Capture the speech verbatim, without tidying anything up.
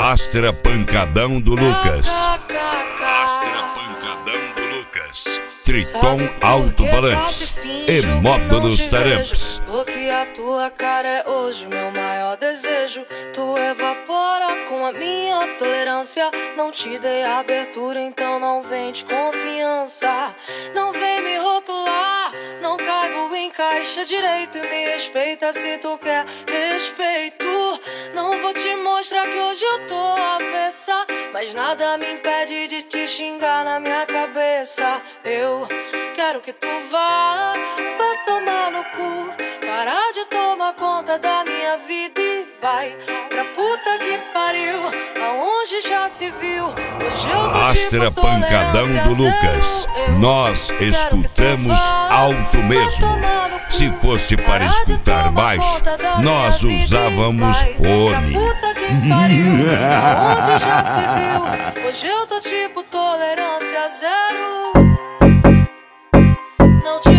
Astra Pancadão do Lucas. Astra Pancadão do Lucas. Triton Alto-Falantes e Módulos Taramps. O que a tua cara é hoje meu maior desejo. Tu evapora com a minha tolerância. Não te dei abertura, então não vem de confiança. Não vem me rotular, não caibo em caixa direito. E me respeita se tu quer respeito. Não vou te mostrar que hoje eu tô avessa, mas nada me impede de te xingar na minha cabeça. Eu quero que tu vá, vá tomar no cu. Parar de tomar conta da minha vida e vai pra puta que pariu, aonde já se viu. Hoje eu tô Astra tipo Pancadão do Lucas. Nós escutamos alto mesmo. Se fosse para escutar baixo, nós usávamos fone. Aonde já se viu. Hoje eu tô tipo tolerância zero. Não te